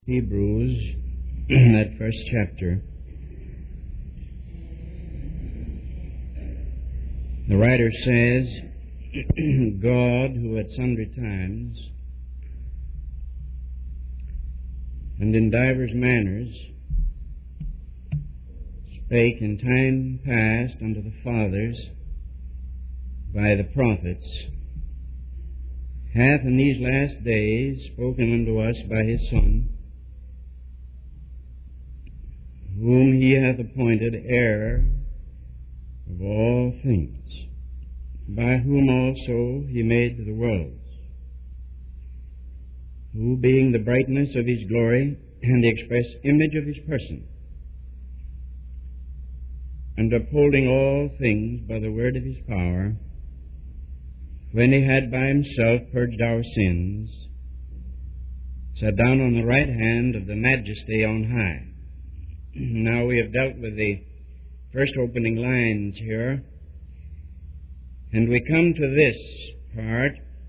Hebrews, that first chapter, the writer says, God, who at sundry times and in divers manners spake in time past unto the fathers by the prophets, hath in these last days spoken unto us by his Son, whom he hath appointed heir of all things, by whom also he made the worlds, who being the brightness of his glory and the express image of his person, and upholding all things by the word of his power, when he had by himself purged our sins, sat down on the right hand of the Majesty on high. Now we have dealt with the first opening lines here, and we come to this part.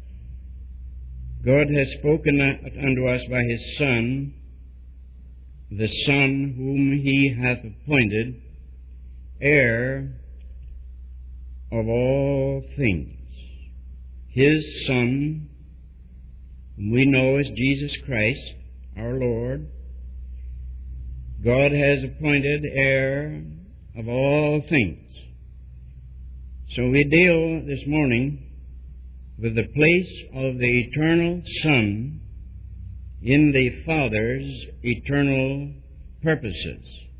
God has spoken unto us by his Son, the Son whom he hath appointed heir of all things. His Son, whom we know as Jesus Christ, our Lord, God has appointed heir of all things. So we deal this morning with the place of the eternal Son in the Father's eternal purposes.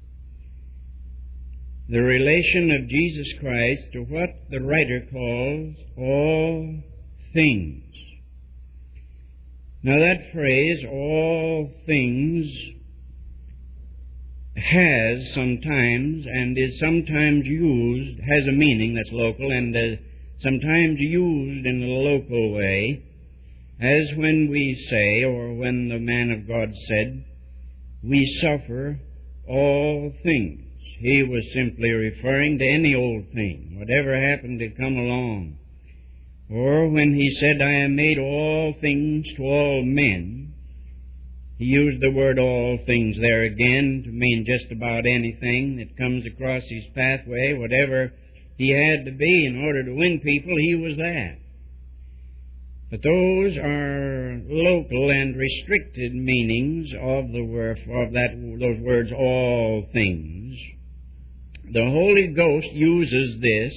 The relation of Jesus Christ to what the writer calls all things. Now that phrase, all things, has sometimes and is sometimes used, has a meaning that's local and sometimes used in a local way, as when we say, or when the man of God said, we suffer all things. He was simply referring to any old thing, whatever happened to come along. Or when he said, I am made all things to all men, he used the word all things there again to mean just about anything that comes across his pathway. Whatever he had to be in order to win people, he was that. But those are local and restricted meanings of those words, all things. The Holy Ghost uses this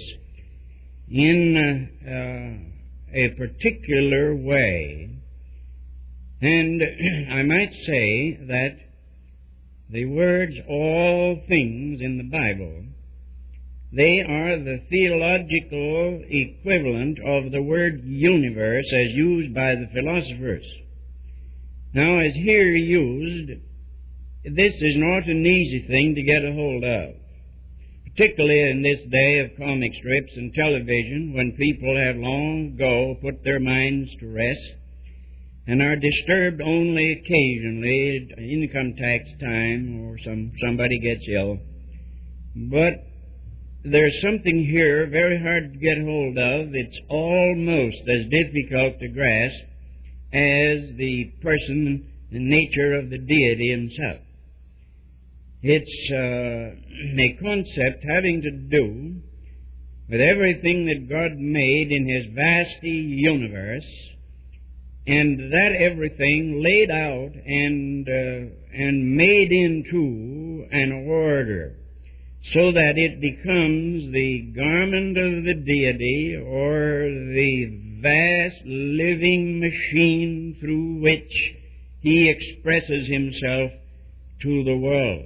in a particular way. And I might say that the words all things in the Bible, they are the theological equivalent of the word universe as used by the philosophers. Now, as here used, this is not an easy thing to get a hold of, particularly in this day of comic strips and television, when people have long ago put their minds to rest and are disturbed only occasionally, income tax time, or somebody gets ill. But there's something here very hard to get hold of. It's almost as difficult to grasp as the person, the nature of the deity himself. It's a concept having to do with everything that God made in his vasty universe, and that everything laid out and made into an order, so that it becomes the garment of the deity, or the vast living machine through which he expresses himself to the world.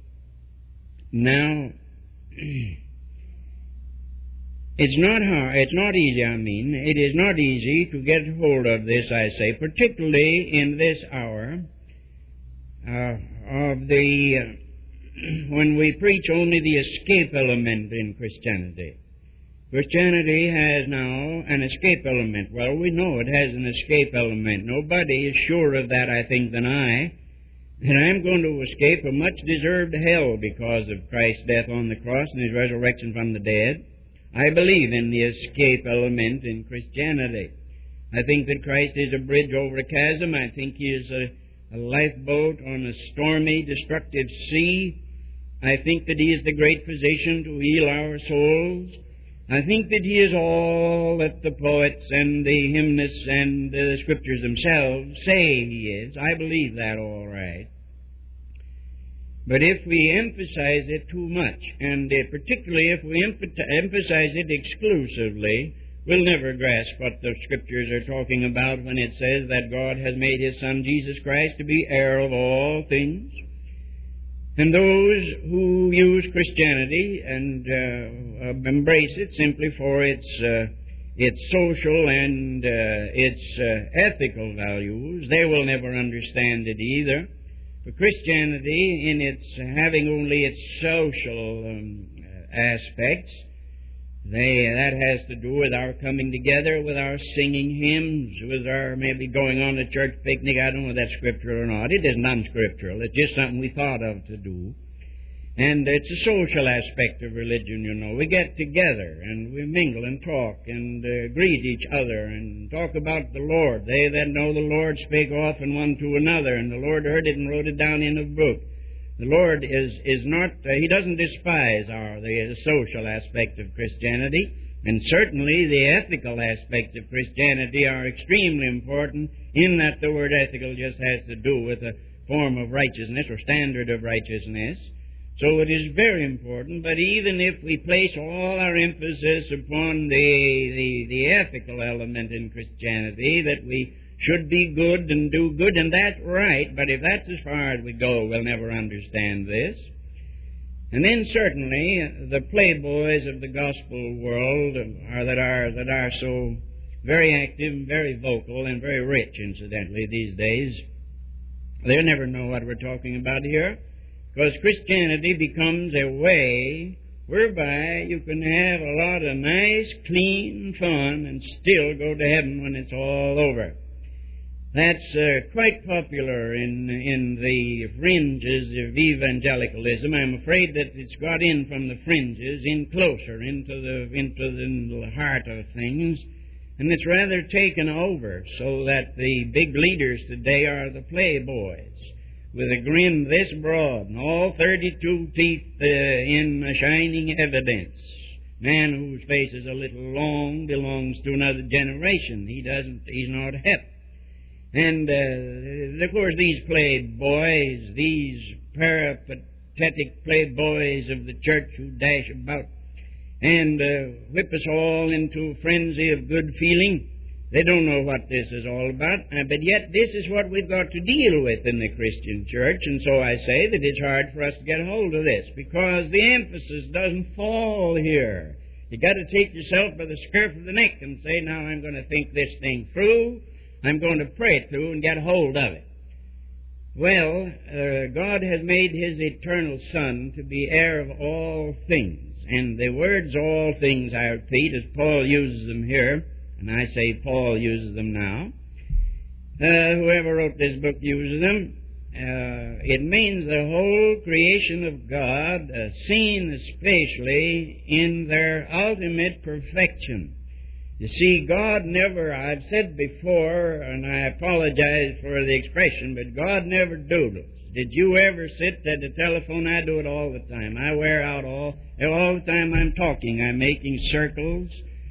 Now, it's not easy, it is not easy to get hold of this, I say, particularly in this hour when we preach only the escape element in Christianity. Christianity has now an escape element. Well, we know it has an escape element. Nobody is sure of that, I think, than I. And I'm going to escape a much-deserved hell because of Christ's death on the cross and his resurrection from the dead. I believe in the escape element in Christianity. I think that Christ is a bridge over a chasm. I think he is a lifeboat on a stormy, destructive sea. I think that He is the great physician to heal our souls. I think that He is all that the poets and the hymnists and the Scriptures themselves say He is. I believe that all right. But if we emphasize it too much, and particularly if we emphasize it exclusively, we'll never grasp what the Scriptures are talking about when it says that God has made His Son, Jesus Christ, to be heir of all things. And those who use Christianity and embrace it simply for its social and its ethical values, they will never understand it either. For Christianity, in its having only its social aspects, that has to do with our coming together, with our singing hymns, with our maybe going on a church picnic. I don't know if that's scriptural or not. It is non-scriptural. It's just something we thought of to do. And it's a social aspect of religion, you know. We get together and we mingle and talk and greet each other and talk about the Lord. They that know the Lord spake often one to another, and the Lord heard it and wrote it down in a book. The Lord is not, He doesn't despise the social aspect of Christianity, and certainly the ethical aspects of Christianity are extremely important, in that the word ethical just has to do with a form of righteousness or standard of righteousness. So it is very important, but even if we place all our emphasis upon the ethical element in Christianity, that we should be good and do good, and that's right, but if that's as far as we go, we'll never understand this. And then certainly the playboys of the gospel world that are so very active, very vocal, and very rich, incidentally, these days, they'll never know what we're talking about here, because Christianity becomes a way whereby you can have a lot of nice, clean fun and still go to heaven when it's all over. That's quite popular in the fringes of evangelicalism. I'm afraid that it's got in from the fringes, in closer into the heart of things, and it's rather taken over, so that the big leaders today are the playboys, with a grin this broad and all 32 teeth in shining evidence. Man whose face is a little long belongs to another generation. He's not hip. And, of course, these playboys, these peripatetic playboys of the church who dash about and whip us all into a frenzy of good feeling, they don't know what this is all about, but yet this is what we've got to deal with in the Christian church, and so I say that it's hard for us to get a hold of this, because the emphasis doesn't fall here. You've got to take yourself by the scruff of the neck and say, now I'm going to think this thing through, I'm going to pray it through and get a hold of it. Well, God has made His eternal Son to be heir of all things. And the words all things, I repeat, as Paul uses them here, and I say Paul uses them now, whoever wrote this book uses them, it means the whole creation of God, seen especially in their ultimate perfection. You see, God never, I've said before, and I apologize for the expression, but God never doodles. Did you ever sit at the telephone? I do it all the time. I wear out all the time I'm talking. I'm making circles,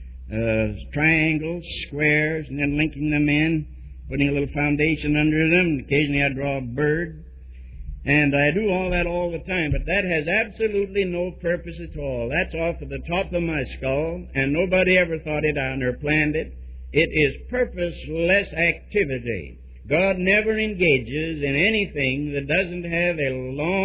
triangles, squares, and then linking them in, putting a little foundation under them, and occasionally I draw a bird. And I do all that all the time, but that has absolutely no purpose at all. That's off of the top of my skull, and nobody ever thought it on or planned it. It is purposeless activity. God never engages in anything that doesn't have a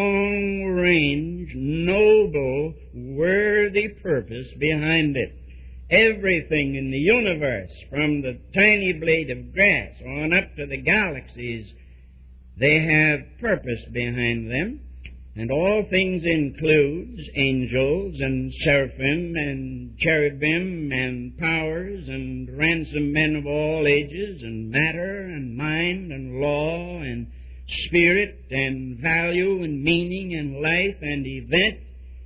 long-range, noble, worthy purpose behind it. Everything in the universe, from the tiny blade of grass on up to the galaxies, they have purpose behind them, and all things includes angels and seraphim and cherubim and powers and ransom men of all ages and matter and mind and law and spirit and value and meaning and life and event.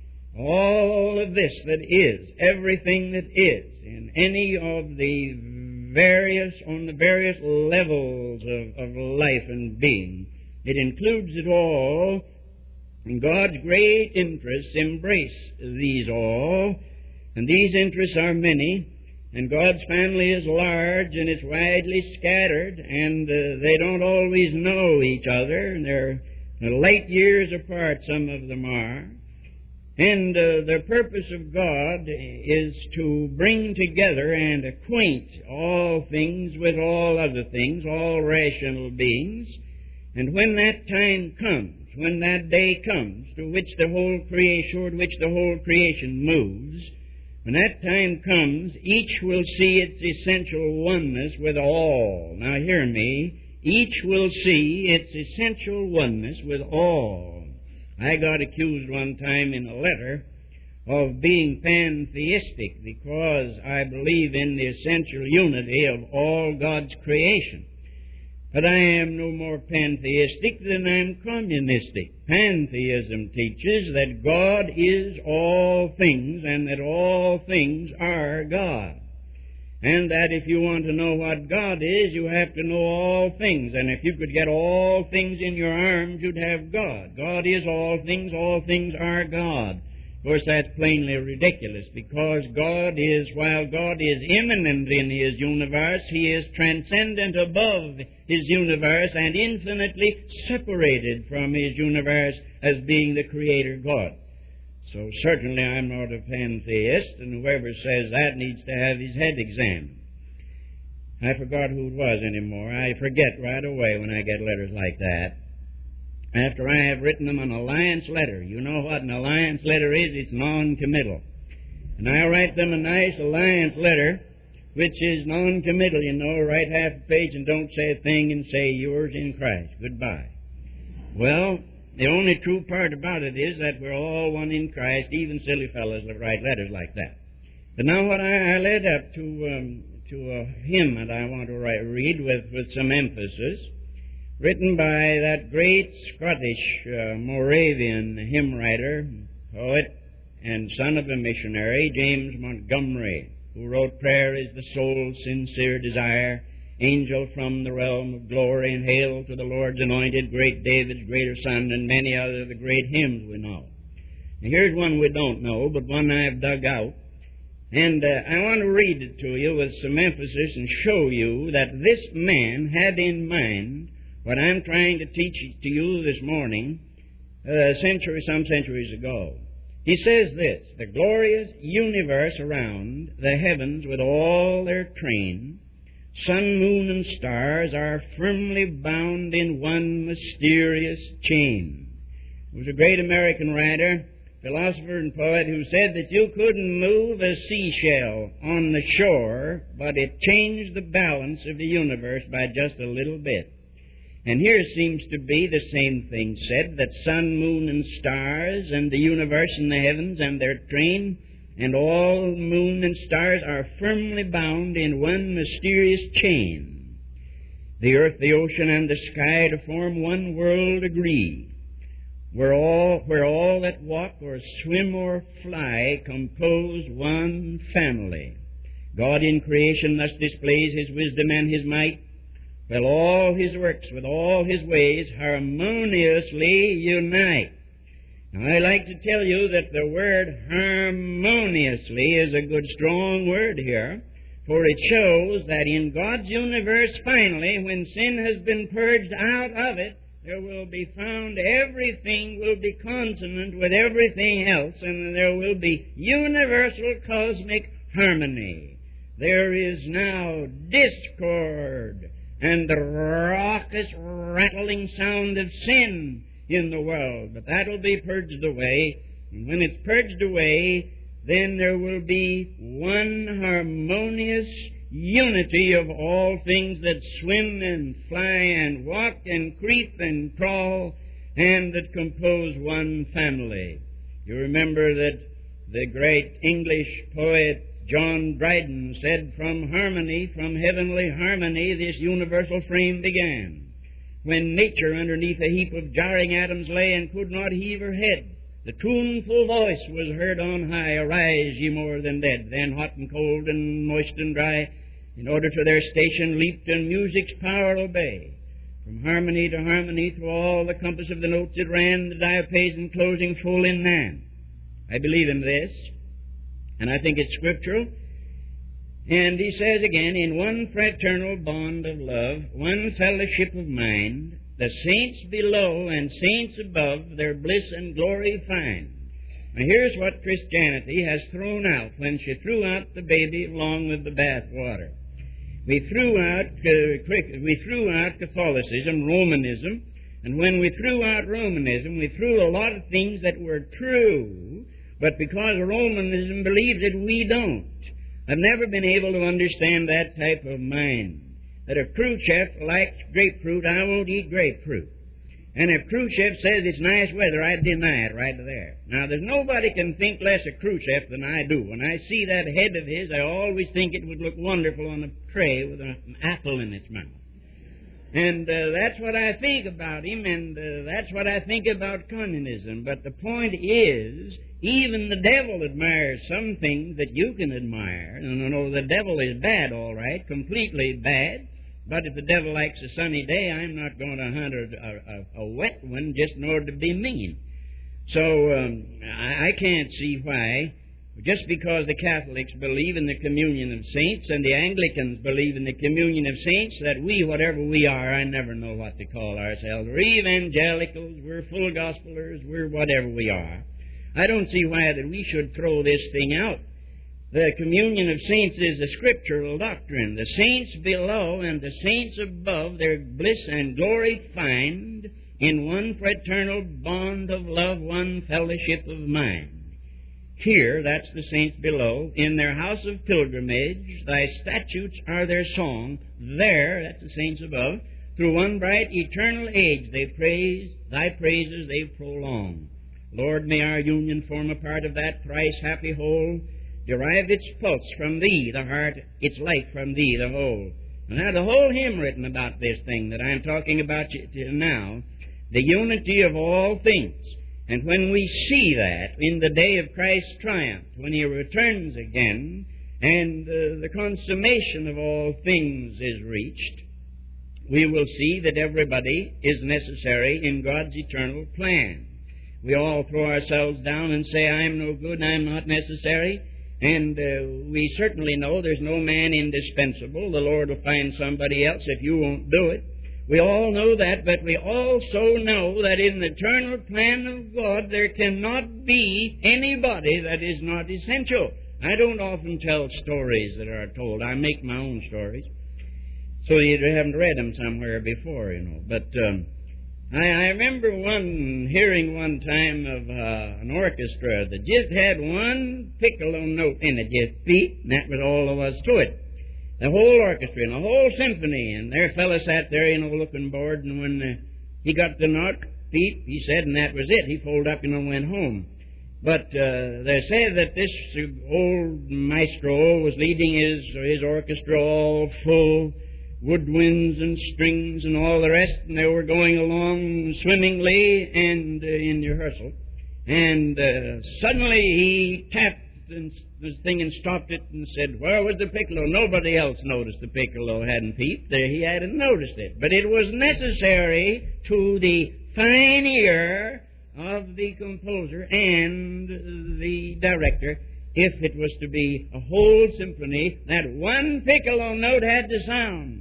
All of this that is, everything that is, in any of the various levels of life and being, It includes it all, and God's great interests embrace these all, and these interests are many, and God's family is large, and it's widely scattered, and they don't always know each other, and they're light years apart, some of them are. And the purpose of God is to bring together and acquaint all things with all other things, all rational beings. And when that time comes, when that day comes, toward which the whole creation moves, when that time comes, each will see its essential oneness with all. Now hear me. Each will see its essential oneness with all. I got accused one time in a letter of being pantheistic because I believe in the essential unity of all God's creation. But I am no more pantheistic than I'm communistic. Pantheism teaches that God is all things and that all things are God. And that if you want to know what God is, you have to know all things. And if you could get all things in your arms, you'd have God. God is all things are God. Of course, that's plainly ridiculous, because while God is immanent in His universe, He is transcendent above His universe and infinitely separated from His universe as being the Creator God. So certainly I'm not a pantheist, and whoever says that needs to have his head examined. I forgot who it was anymore. I forget right away when I get letters like that. After I have written them an alliance letter. You know what an alliance letter is? It's non-committal. And I write them a nice alliance letter, which is non-committal, write half a page and don't say a thing and say, yours in Christ. Goodbye. Well, the only true part about it is that we're all one in Christ. Even silly fellows will write letters like that. But now what I led up to a hymn that I want to read with some emphasis, written by that great Scottish Moravian hymn writer, poet, and son of a missionary, James Montgomery, who wrote, "Prayer is the soul's sincere desire, angel from the realm of glory, and hail to the Lord's anointed, great David's greater son," and many other of the great hymns we know. Now, here's one we don't know, but one I've dug out. And I want to read it to you with some emphasis and show you that this man had in mind what I'm trying to teach to you this morning some centuries ago. He says this: "The glorious universe around, the heavens with all their train, sun, moon, and stars are firmly bound in one mysterious chain." There was a great American writer, philosopher, and poet who said that you couldn't move a seashell on the shore, but it changed the balance of the universe by just a little bit. And here seems to be the same thing said, that sun, moon, and stars, and the universe and the heavens and their train, and all moon and stars are firmly bound in one mysterious chain. The earth, the ocean, and the sky to form one world agree, where all that walk or swim or fly compose one family. God in creation thus displays His wisdom and His might, while all His works with all His ways harmoniously unite. Now, I like to tell you that the word harmoniously is a good strong word here, for it shows that in God's universe, finally, when sin has been purged out of it, there will be found everything will be consonant with everything else, and there will be universal cosmic harmony. There is now discord and the raucous, rattling sound of sin in the world. But that'll be purged away. And when it's purged away, then there will be one harmonious unity of all things that swim and fly and walk and creep and crawl and that compose one family. You remember that the great English poet John Dryden said, "From harmony, from heavenly harmony, this universal frame began. When nature underneath a heap of jarring atoms lay and could not heave her head, the tuneful voice was heard on high, arise, ye more than dead. Then hot and cold and moist and dry, in order to their station leaped and music's power obey. From harmony to harmony, through all the compass of the notes it ran, the diapason closing full in man. I believe in this, and I think it's scriptural. And he says again, in one fraternal bond of love, one fellowship of mind, the saints below and saints above their bliss and glory find. Now here's what Christianity has thrown out when she threw out the baby along with the bath water. We threw out Catholicism, Romanism, and when we threw out Romanism, we threw a lot of things that were true, but because Romanism believes it, we don't. I've never been able to understand that type of mind. That if Khrushchev likes grapefruit, I won't eat grapefruit. And if Khrushchev says it's nice weather, I deny it right there. Now, there's nobody can think less of Khrushchev than I do. When I see that head of his, I always think it would look wonderful on a tray with an apple in its mouth. And that's what I think about him, and that's what I think about communism. But the point is, even the devil admires some things that you can admire. No, the devil is bad, all right, completely bad. But if the devil likes a sunny day, I'm not going to hunt a wet one just in order to be mean. So I can't see why, just because the Catholics believe in the communion of saints and the Anglicans believe in the communion of saints, that we, whatever we are, I never know what to call ourselves, we're evangelicals, we're full gospelers, we're whatever we are. I don't see why that we should throw this thing out. The communion of saints is a scriptural doctrine. The saints below and the saints above their bliss and glory find in one fraternal bond of love, one fellowship of mind. Here, that's the saints below, in their house of pilgrimage, thy statutes are their song. There, that's the saints above, through one bright eternal age they praise, thy praises they prolong. Lord, may our union form a part of that thrice happy whole, derive its pulse from Thee, the heart, its life from Thee, the whole. Now, the whole hymn written about this thing that I'm talking about now, the unity of all things. And when we see that in the day of Christ's triumph, when He returns again, and the consummation of all things is reached, we will see that everybody is necessary in God's eternal plan. We all throw ourselves down and say, I'm no good, I'm not necessary. And we certainly know there's no man indispensable. The Lord will find somebody else if you won't do it. We all know that, but we also know that in the eternal plan of God there cannot be anybody that is not essential. I don't often tell stories that are told. I make my own stories. So you haven't read them somewhere before, you know. But I remember hearing one time of an orchestra that just had one piccolo note in it, just beat, and that was all there was to it. The whole orchestra and the whole symphony, and their fellow sat there, you know, looking bored, and when he got the note, beat, he said, and that was it. He folded up, and went home. But they say that this old maestro was leading his orchestra all full, woodwinds and strings and all the rest, and they were going along swimmingly and in rehearsal. And suddenly he tapped this thing and stopped it and said, where was the piccolo? Nobody else noticed the piccolo hadn't peeped. He hadn't noticed it. But it was necessary to the fine ear of the composer and the director, if it was to be a whole symphony, that one piccolo note had to sound.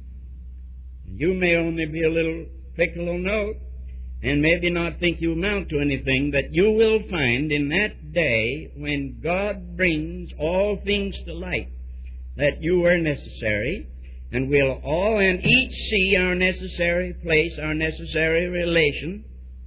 You may only be a little piccolo note, and maybe not think you amount to anything, but you will find in that day when God brings all things to light that you are necessary, and we'll all and each see our necessary place, our necessary relation,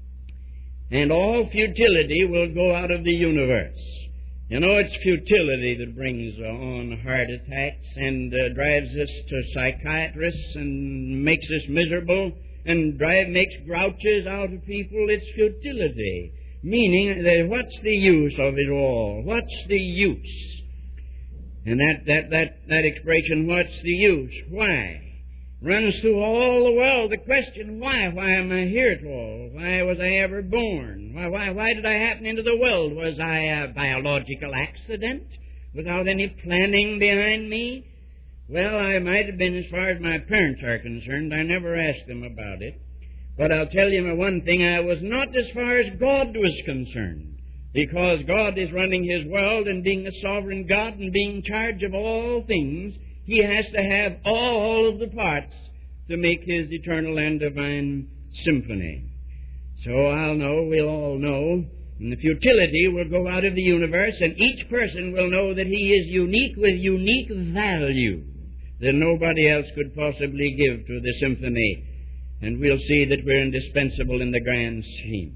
and all futility will go out of the universe. You know, it's futility that brings on heart attacks and drives us to psychiatrists and makes us miserable and makes grouches out of people. It's futility, meaning that what's the use of it all? What's the use? And that expression, what's the use? Why? Runs through all the world. The question, why? Why am I here at all? Why was I ever born? Why did I happen into the world? Was I a biological accident without any planning behind me? Well, I might have been as far as my parents are concerned. I never asked them about it. But I'll tell you one thing, I was not as far as God was concerned. Because God is running His world, and being a sovereign God and being in charge of all things, He has to have all of the parts to make His eternal and divine symphony. So we'll all know, and the futility will go out of the universe, and each person will know that he is unique with unique value that nobody else could possibly give to the symphony. And we'll see that we're indispensable in the grand scheme.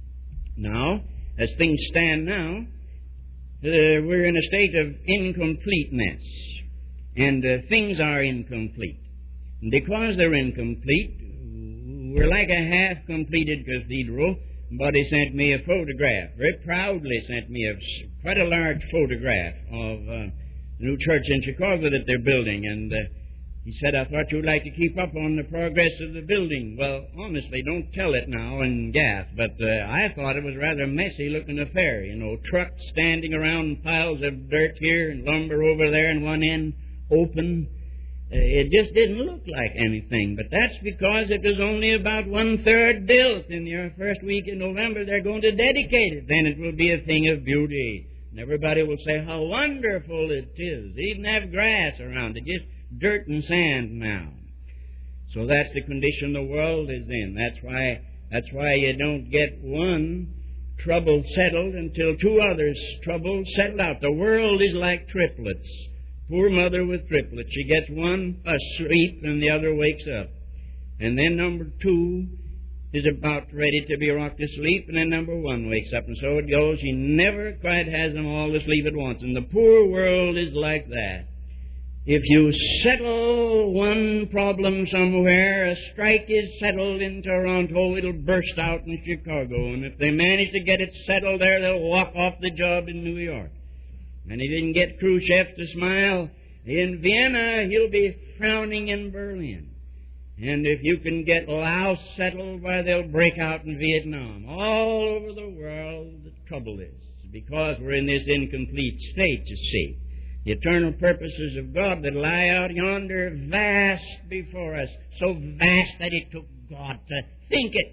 Now, as things stand now, we're in a state of incompleteness. And things are incomplete. And because they're incomplete, we're like a half-completed cathedral. Buddy sent me a photograph, very proudly sent me quite a large photograph of the new church in Chicago that they're building. And he said, I thought you'd like to keep up on the progress of the building. Well, honestly, don't tell it now in Gath, but I thought it was a rather messy-looking affair. You know, trucks standing around, piles of dirt here and lumber over there in one end, open. It just didn't look like anything, but that's because it was only about 1/3 built. In the first week in November, they're going to dedicate it. Then it will be a thing of beauty. And everybody will say how wonderful it is. They even have grass around it, just dirt and sand now. So that's the condition the world is in. That's why you don't get one trouble settled until two others' troubles settle out. The world is like triplets. Poor mother with triplets. She gets one asleep and the other wakes up. And then number two is about ready to be rocked to sleep, and then number one wakes up. And so it goes. She never quite has them all asleep at once. And the poor world is like that. If you settle one problem somewhere, a strike is settled in Toronto, it'll burst out in Chicago. And if they manage to get it settled there, they'll walk off the job in New York. And he didn't get Khrushchev to smile in Vienna, he'll be frowning in Berlin. And if you can get Laos settled, why, they'll break out in Vietnam. All over the world, the trouble is, because we're in this incomplete state, you see. The eternal purposes of God that lie out yonder, vast before us, so vast that it took God to think it.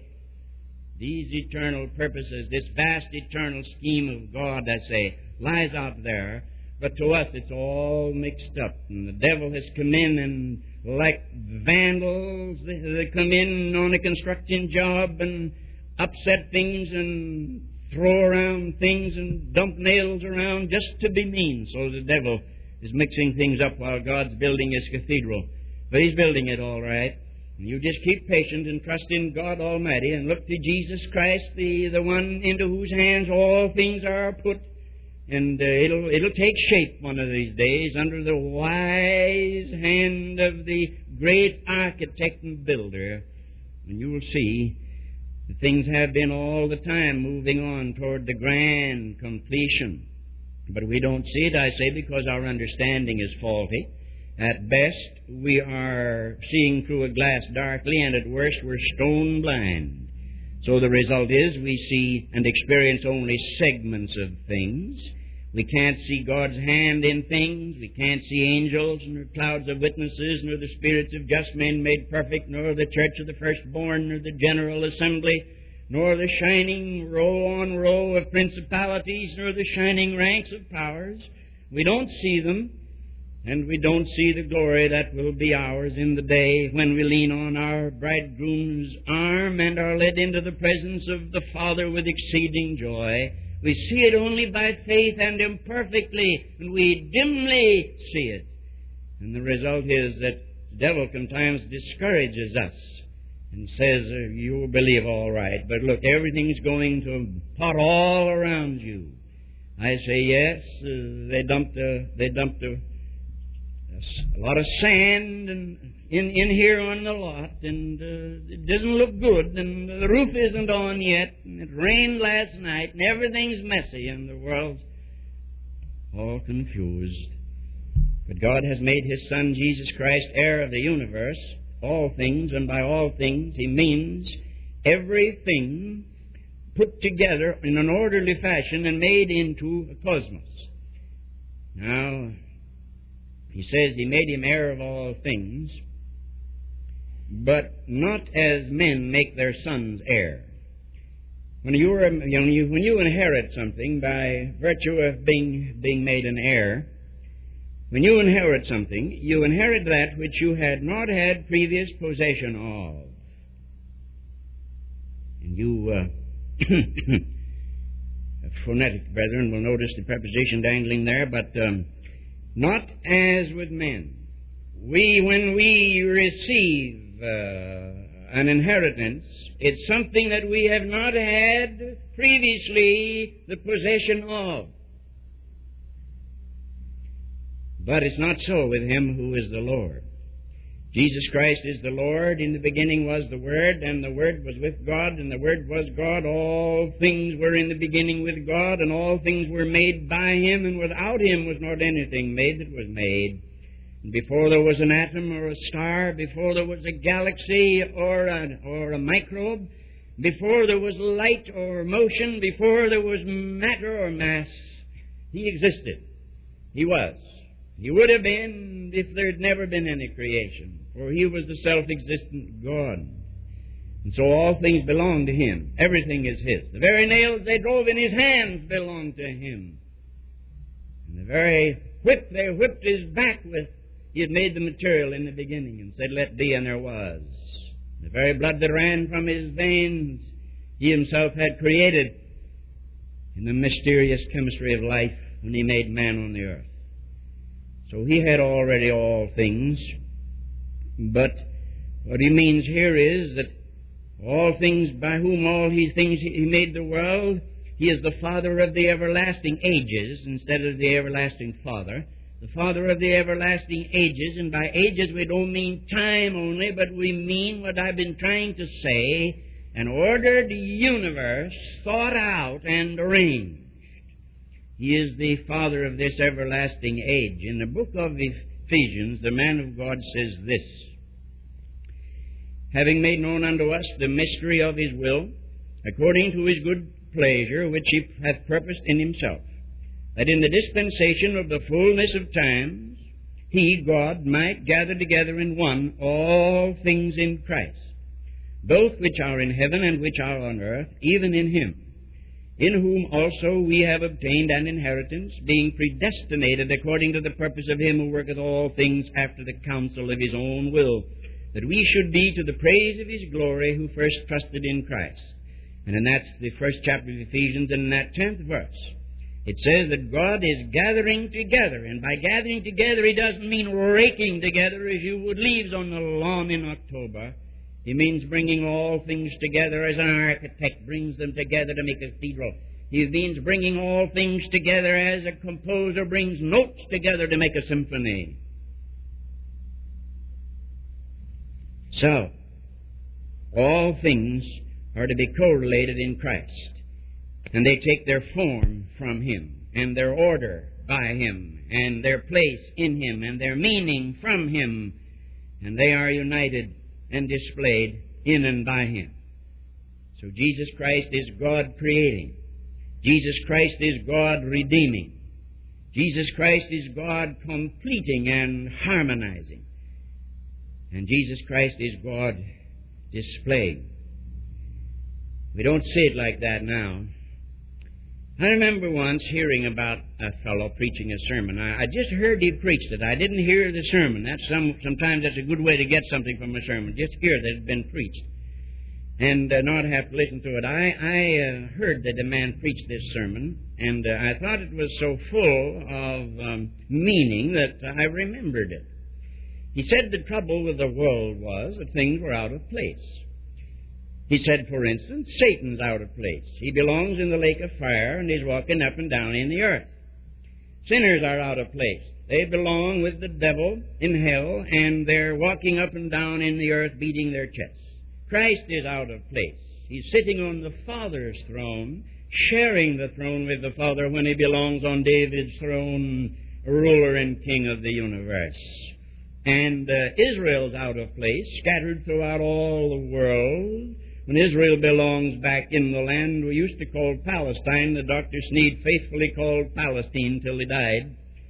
These eternal purposes, this vast eternal scheme of God, I say, lies out there, but to us it's all mixed up. And the devil has come in and, like vandals, they come in on a construction job and upset things and throw around things and dump nails around just to be mean. So the devil is mixing things up while God's building His cathedral. But He's building it all right. And you just keep patient and trust in God Almighty and look to Jesus Christ, the one into whose hands all things are put. And it'll take shape one of these days under the wise hand of the great architect and builder. And you will see that things have been all the time moving on toward the grand completion. But we don't see it, I say, because our understanding is faulty. At best, we are seeing through a glass darkly, and at worst, we're stone blind. So the result is we see and experience only segments of things. We can't see God's hand in things. We can't see angels, nor clouds of witnesses, nor the spirits of just men made perfect, nor the church of the firstborn, nor the general assembly, nor the shining row on row of principalities, nor the shining ranks of powers. We don't see them, and we don't see the glory that will be ours in the day when we lean on our bridegroom's arm and are led into the presence of the Father with exceeding joy. We see it only by faith and imperfectly, and we dimly see it. And the result is that the devil sometimes discourages us and says, you'll believe all right, but look, everything's going to pot all around you. I say, yes, they dumped a lot of sand in here on the lot, and it doesn't look good, and the roof isn't on yet, and it rained last night, and everything's messy, and the world's all confused. But God has made His Son, Jesus Christ, heir of the universe, all things, and by all things He means everything put together in an orderly fashion and made into a cosmos. Now, He says he made him heir of all things, but not as men make their sons heir. When you inherit something by virtue of being made an heir, when you inherit something, you inherit that which you had not had previous possession of. And you phonetic brethren will notice the preposition dangling there, but not as with men. When we receive an inheritance, it's something that we have not had previously the possession of. But it's not so with Him who is the Lord. Jesus Christ is the Lord. In the beginning was the Word, and the Word was with God, and the Word was God. All things were in the beginning with God, and all things were made by Him, and without Him was not anything made that was made. And before there was an atom or a star, before there was a galaxy or a microbe, before there was light or motion, before there was matter or mass, He existed. He was. He would have been if there had never been any creation, for He was the self-existent God. And so all things belong to Him. Everything is His. The very nails they drove in His hands belong to Him. And the very whip they whipped His back with, He had made the material in the beginning and said, "Let be," and there was. The very blood that ran from His veins, He Himself had created in the mysterious chemistry of life when He made man on the earth. So He had already all things, but what He means here is that all things, by whom all these things He made the world, He is the Father of the everlasting ages instead of the everlasting Father. The Father of the everlasting ages, and by ages we don't mean time only, but we mean what I've been trying to say, an ordered universe thought out and arranged. He is the Father of this everlasting age. In the book of Ephesians, the man of God says this: "Having made known unto us the mystery of His will, according to His good pleasure, which He hath purposed in Himself, that in the dispensation of the fullness of times, He, God, might gather together in one all things in Christ, both which are in heaven and which are on earth, even in Him, in whom also we have obtained an inheritance, being predestinated according to the purpose of Him who worketh all things after the counsel of His own will, that we should be to the praise of His glory, who first trusted in Christ." And that's the first chapter of Ephesians, and in that 10th verse, it says that God is gathering together, and by gathering together, He doesn't mean raking together as you would leaves on the lawn in October. He means bringing all things together as an architect brings them together to make a cathedral. He means bringing all things together as a composer brings notes together to make a symphony. So, all things are to be correlated in Christ, and they take their form from Him, and their order by Him, and their place in Him, and their meaning from Him, and they are united and displayed in and by Him. So Jesus Christ is God creating. Jesus Christ is God redeeming. Jesus Christ is God completing and harmonizing. And Jesus Christ is God displaying. We don't say it like that now. I remember once hearing about a fellow preaching a sermon. I just heard he preached it. I didn't hear the sermon. Sometimes that's a good way to get something from a sermon. Just hear that it's been preached, and not have to listen to it. I heard that a man preached this sermon, and I thought it was so full of meaning that I remembered it. He said the trouble with the world was that things were out of place. He said, for instance, Satan's out of place. He belongs in the lake of fire and is walking up and down in the earth. Sinners are out of place. They belong with the devil in hell, and they're walking up and down in the earth beating their chests. Christ is out of place. He's sitting on the Father's throne, sharing the throne with the Father when He belongs on David's throne, ruler and king of the universe. And Israel's out of place, scattered throughout all the world. When Israel belongs back in the land we used to call Palestine, the Dr. Sneed faithfully called Palestine till he died.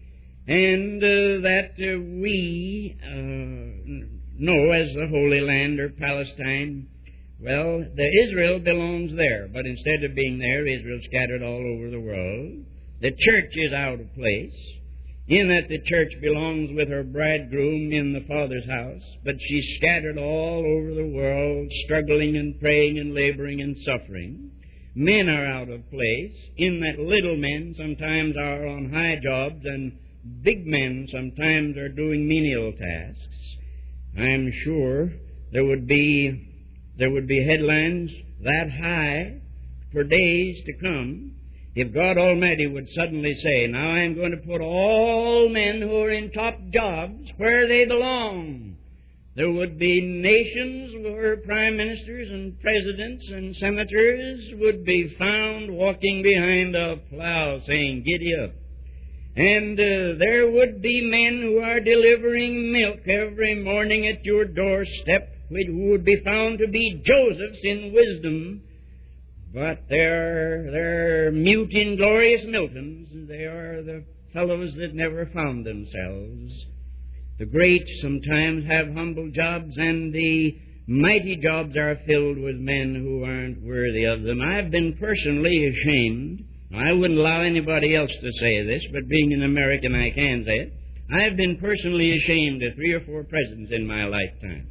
and that we know as the Holy Land or Palestine. Well, the Israel belongs there, but instead of being there, Israel's scattered all over the world. The church is out of place, in that the church belongs with her bridegroom in the Father's house, but she's scattered all over the world, struggling and praying and laboring and suffering. Men are out of place, in that little men sometimes are on high jobs, and big men sometimes are doing menial tasks. I'm sure there would be headlines that high for days to come if God Almighty would suddenly say, now I'm going to put all men who are in top jobs where they belong. There would be nations where prime ministers and presidents and senators would be found walking behind a plow saying, giddy up. And there would be men who are delivering milk every morning at your doorstep who would be found to be Josephs in wisdom, but they're mute, inglorious Miltons. They are the fellows that never found themselves. The great sometimes have humble jobs, and the mighty jobs are filled with men who aren't worthy of them. I've been personally ashamed. I wouldn't allow anybody else to say this, but being an American, I can say it. I've been personally ashamed of 3 or 4 presidents in my lifetime.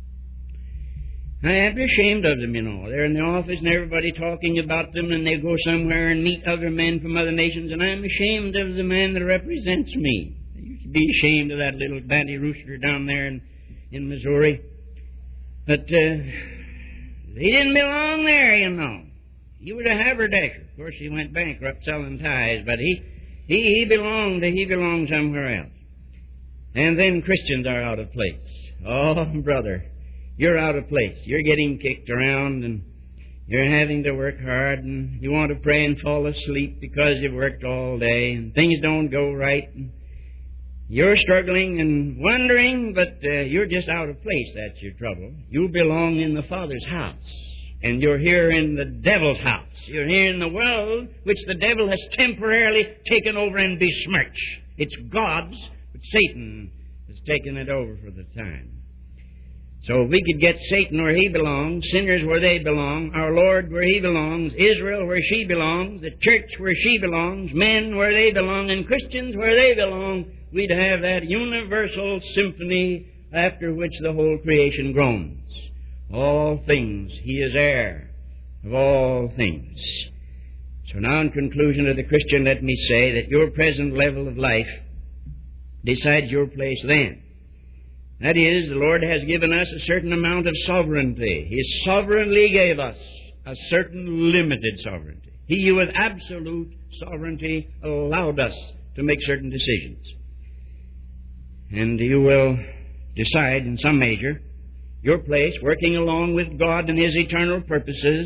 I am ashamed of them, you know. They're in the office and everybody talking about them, and they go somewhere and meet other men from other nations, and I'm ashamed of the man that represents me. You should be ashamed of that little banty rooster down there in Missouri. But he didn't belong there, you know. He was a haberdasher. Of course, he went bankrupt selling ties, but he belonged somewhere else. And then Christians are out of place. Oh, brother, you're out of place. You're getting kicked around, and you're having to work hard, and you want to pray and fall asleep because you've worked all day, and things don't go right. And you're struggling and wondering, but you're just out of place. That's your trouble. You belong in the Father's house. And you're here in the devil's house. You're here in the world which the devil has temporarily taken over and besmirched. It's God's, but Satan has taken it over for the time. So if we could get Satan where he belongs, sinners where they belong, our Lord where he belongs, Israel where she belongs, the church where she belongs, men where they belong, and Christians where they belong, we'd have that universal symphony after which the whole creation groans. All things, he is heir of all things. So now in conclusion of the Christian, let me say that your present level of life decides your place then. That is, the Lord has given us a certain amount of sovereignty. He sovereignly gave us a certain limited sovereignty. He, with absolute sovereignty, allowed us to make certain decisions. And you will decide in some measure your place, working along with God and His eternal purposes.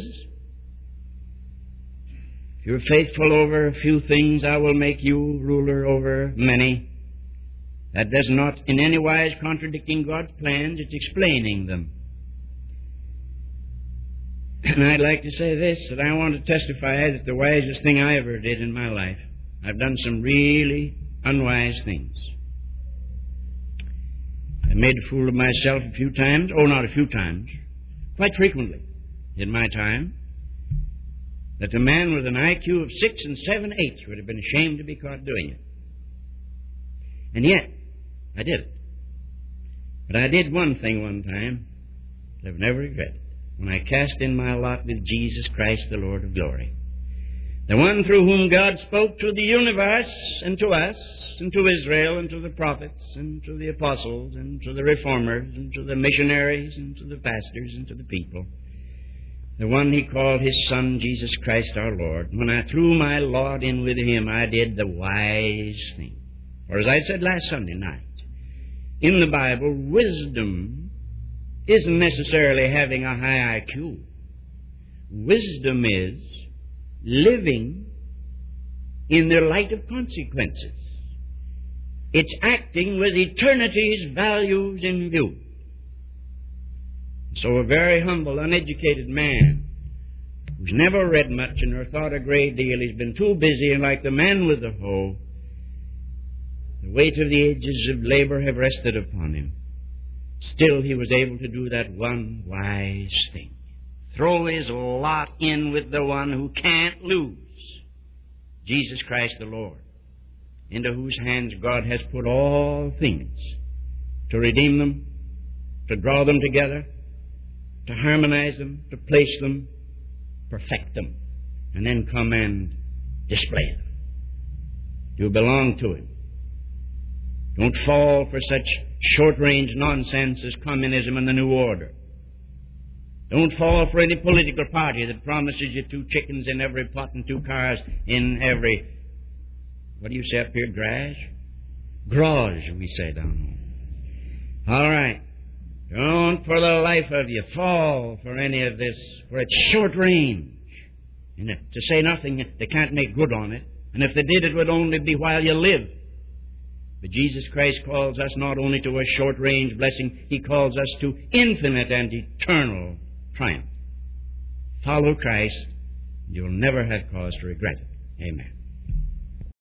If you're faithful over a few things, I will make you ruler over many. That does not in any wise contradicting God's plans, it's explaining them. And I'd like to say this, that I want to testify that the wisest thing I ever did in my life, I've done some really unwise things. I made a fool of myself a few times. Oh, not a few times. Quite frequently in my time. That a man with an IQ of 6 and 7/8 would have been ashamed to be caught doing it. And yet, I did it. But I did one thing one time that I've never regretted. When I cast in my lot with Jesus Christ, the Lord of glory. The one through whom God spoke to the universe and to us and to Israel and to the prophets and to the apostles and to the reformers and to the missionaries and to the pastors and to the people. The one He called His Son, Jesus Christ our Lord. When I threw my lot in with Him, I did the wise thing. Or as I said last Sunday night, in the Bible, wisdom isn't necessarily having a high IQ. Wisdom is living in the light of consequences. It's acting with eternity's values in view. So a very humble, uneducated man who's never read much and or thought a great deal, he's been too busy, and like the man with the hoe, The weight of the ages of labor have rested upon him. Still he was able to do that one wise thing. Throw his lot in with the one who can't lose, Jesus Christ the Lord, into whose hands God has put all things, to redeem them, to draw them together, to harmonize them, to place them, perfect them, and then come and display them. You belong to him. Don't fall for such short-range nonsense as communism and the New Order. Don't fall for any political party that promises you 2 chickens in every pot and 2 cars in every, what do you say up here, garage, we say down home. All right. Don't for the life of you fall for any of this, for it's short range. And to say nothing, they can't make good on it. And if they did, it would only be while you live. But Jesus Christ calls us not only to a short-range blessing, He calls us to infinite and eternal triumph. Follow Christ, and you'll never have cause to regret it. Amen.